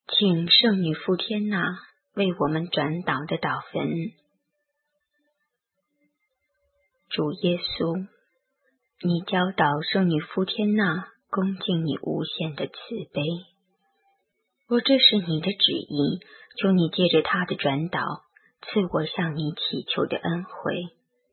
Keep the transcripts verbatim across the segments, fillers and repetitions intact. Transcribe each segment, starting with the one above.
请圣女傅天娜为我们转导的祷文。主耶稣，你教导圣女傅天娜恭敬你无限的慈悲，若这是你的旨意，求你借着她的转导，赐我向你祈求的恩惠。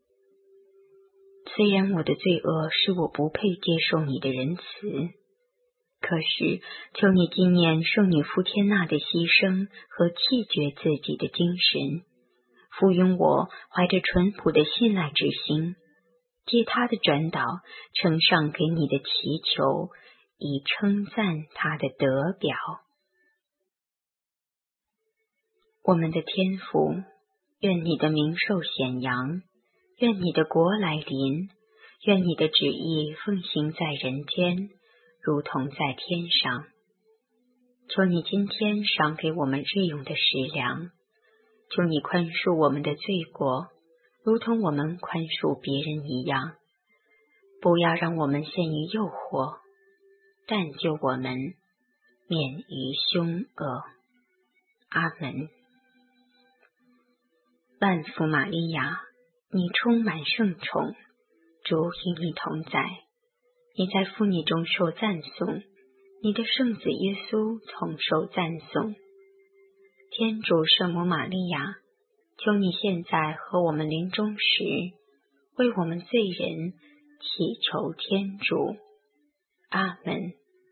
虽然我的罪恶使我不配接受你的仁慈，可是求你纪念圣女傅天娜的牺牲和弃绝自己的精神，赋予我怀着淳朴的信赖之心，借她的转导呈上给你的祈求，以称赞她的德表。我们的天父，愿你的名受显扬，愿你的国来临，愿你的旨意奉行在人间，如同在天上。求你今天赏给我们日用的食粮，求你宽恕我们的罪过，如同我们宽恕别人一样。不要让我们陷于诱惑，但救我们免于凶恶。阿门。万福玛利亚，你充满圣宠，主与你同在，你在妇女中受赞颂，你的圣子耶稣同受赞颂。天主圣母玛利亚，求你现在和我们临终时，为我们罪人祈求天主。阿门。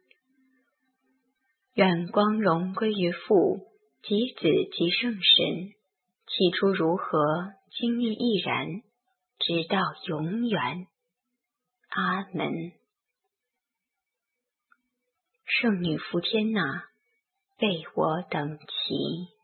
愿光荣归于父及子及圣神，起初如何，今日亦然，直到永远。阿门。圣女傅天娜，为我等祈。